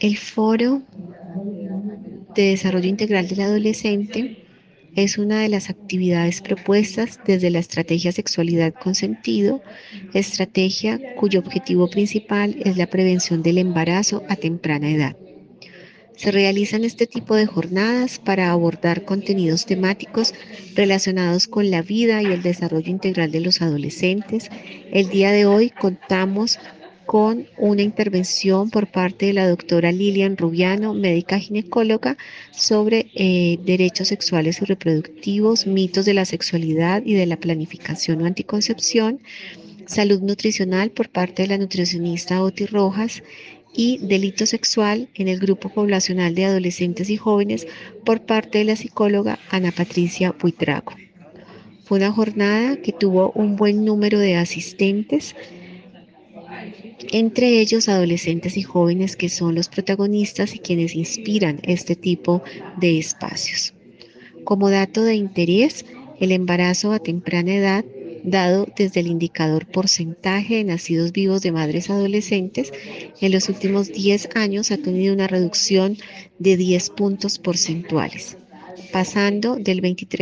El Foro de Desarrollo Integral del Adolescente es una de las actividades propuestas desde la estrategia Sexualidad con Sentido, estrategia cuyo objetivo principal es la prevención del embarazo a temprana edad. Se realizan este tipo de jornadas para abordar contenidos temáticos relacionados con la vida y el desarrollo integral de los adolescentes. El día de hoy contamos con una intervención por parte de la doctora Lilian Rubiano, médica ginecóloga, sobre derechos sexuales y reproductivos, mitos de la sexualidad y de la planificación o anticoncepción, salud nutricional por parte de la nutricionista Oti Rojas y delito sexual en el grupo poblacional de adolescentes y jóvenes por parte de la psicóloga Ana Patricia Buitrago. Fue una jornada que tuvo un buen número de asistentes, entre ellos adolescentes y jóvenes que son los protagonistas y quienes inspiran este tipo de espacios. Como dato de interés, el embarazo a temprana edad, dado desde el indicador porcentaje de nacidos vivos de madres adolescentes, en los últimos 10 años ha tenido una reducción de 10 puntos porcentuales, pasando del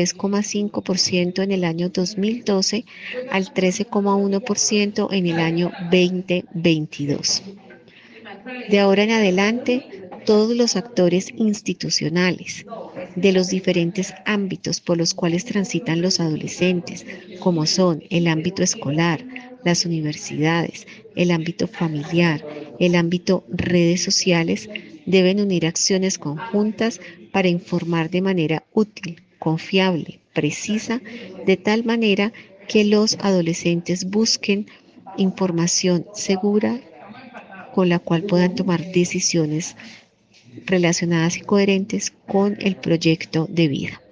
23,5% en el año 2012 al 13,1% en el año 2022. De ahora en adelante, todos los actores institucionales de los diferentes ámbitos por los cuales transitan los adolescentes, como son el ámbito escolar, las universidades, el ámbito familiar, el ámbito redes sociales, deben unir acciones conjuntas para informar de manera útil, confiable, precisa, de tal manera que los adolescentes busquen información segura con la cual puedan tomar decisiones relacionadas y coherentes con el proyecto de vida.